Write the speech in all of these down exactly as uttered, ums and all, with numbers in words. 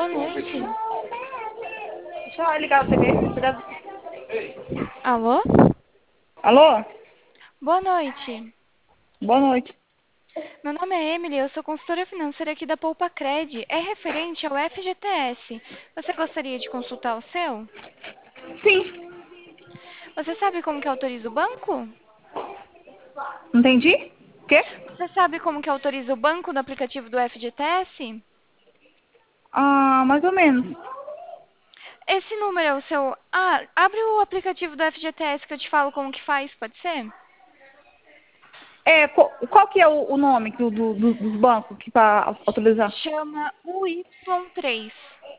boa noite. Deixa eu ligar a T V. Cuidado. Alô? Alô? Boa noite. Boa noite. Meu nome é Emily, eu sou consultora financeira aqui da Poupa Cred. É referente ao F G T S. Você gostaria de consultar o seu? Sim. Você sabe como que autoriza o banco? Entendi? Quê? Você sabe como que autoriza o banco no aplicativo do F G T S? Ah, mais ou menos. Esse número é o seu... Ah, abre o aplicativo do F G T S que eu te falo como que faz, pode ser? É, qual, qual que é o, o nome do, do, do- dos bancos que para autorizar? Chama U Y três.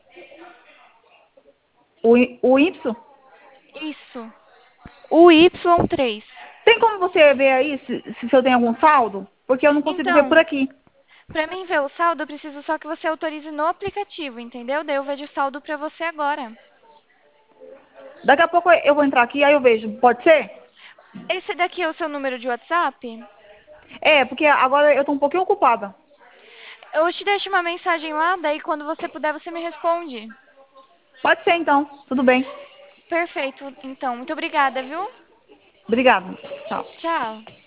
O, I- o Y? Isso. U Y três. Tem como você ver aí se, se eu tenho algum saldo? Porque eu não consigo ver por Então, aqui. para mim ver o saldo, eu preciso só que você autorize no aplicativo, entendeu? Daí eu vejo o saldo para você agora. Daqui a pouco eu vou entrar aqui, aí eu vejo. Pode ser? Esse daqui é o seu número de WhatsApp? É, porque agora eu tô um pouquinho ocupada. Eu te deixo uma mensagem lá, daí quando você puder você me responde. Pode ser então. Tudo bem. Perfeito, então. Muito obrigada, viu? Obrigada. Tchau. Tchau.